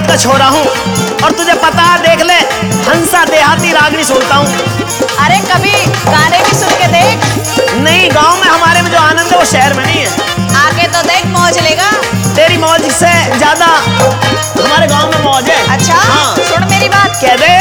देहात का छोरा हूँ और तुझे पता है, देख ले हंसा देहाती रागनी सुनता हूँ। अरे कभी गाने भी सुन के देख। नहीं, गांव में हमारे में जो आनंद है वो शहर में नहीं है। आके तो देख, मौज लेगा। तेरी मौज से ज्यादा हमारे गांव में मौज है। अच्छा हाँ। सुन मेरी बात। कह दे।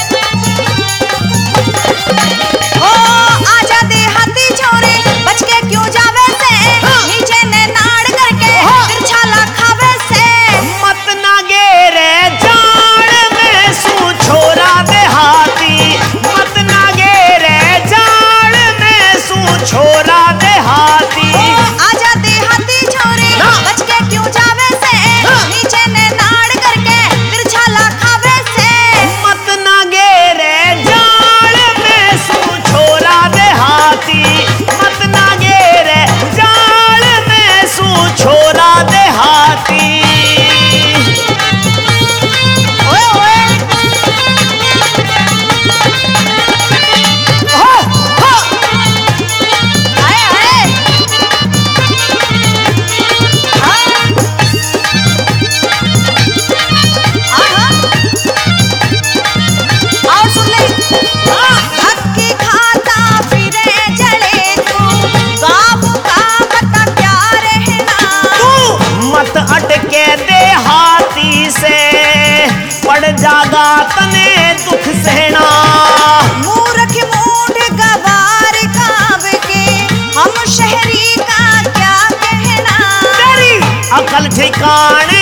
ओ आजा देहाती छोरे, बच के क्यों जावे से, नीचे ने नाड़ करके तिरछा खावे से। मत ना गेरे जान में सू छोरा देहाती, मत ना गेरे जान में सू छोरा देहाती। आजा देहाती छोरे, बच के क्यों जावे से, नीचे ने नाड़ करके तिरछा खावे से। मत ना गेरे जान में सू छोरा देहाती, मत ना गेरे जान में सू छोरा देहाती। ओए ओए हो, हो। आए आए। हाँ। आहा। और सुन ले। धक्की खाता फिरे जले तू, गाँव का बता क्या रहना। तू मत अटके देहाती से, पड़ जागा तने दुख सहना। मूर्ख मूठ गवार काब के, हम शहरी का क्या कहना। तेरी अकल ठिकाने